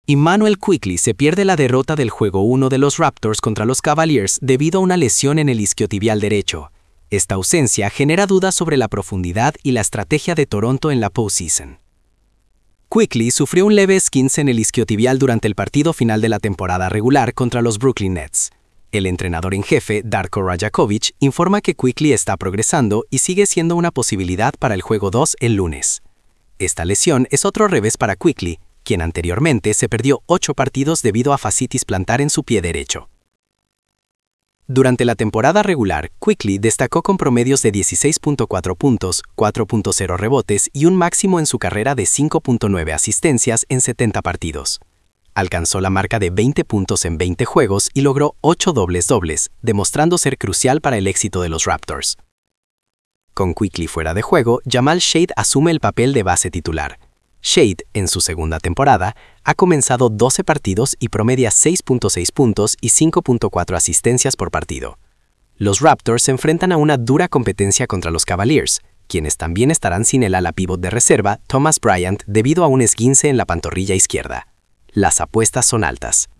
Immanuel Quickley se pierde la derrota del Juego 1 de los Raptors contra los Cavaliers debido a una lesión en el isquiotibial derecho. Esta ausencia genera dudas sobre la profundidad y la estrategia de Toronto en la postseason. Quickley sufrió un leve esguince en el isquiotibial durante el partido final de la temporada regular contra los Brooklyn Nets. El entrenador en jefe, Darko Rajakovic, informa que Quickley está progresando y sigue siendo una posibilidad para el Juego 2 el lunes. Esta lesión es otro revés para Quickley, quien anteriormente se perdió 8 partidos debido a fascitis plantar en su pie derecho. Durante la temporada regular, Quickley destacó con promedios de 16.4 puntos, 4.0 rebotes y un máximo en su carrera de 5.9 asistencias en 70 partidos. Alcanzó la marca de 20 puntos en 20 juegos y logró 8 dobles-dobles, demostrando ser crucial para el éxito de los Raptors. Con Quickley fuera de juego, Jamal Shade asume el papel de base titular. Shade, en su segunda temporada, ha comenzado 12 partidos y promedia 6.6 puntos y 5.4 asistencias por partido. Los Raptors se enfrentan a una dura competencia contra los Cavaliers, quienes también estarán sin el ala pívot de reserva, Thomas Bryant, debido a un esguince en la pantorrilla izquierda. Las apuestas son altas.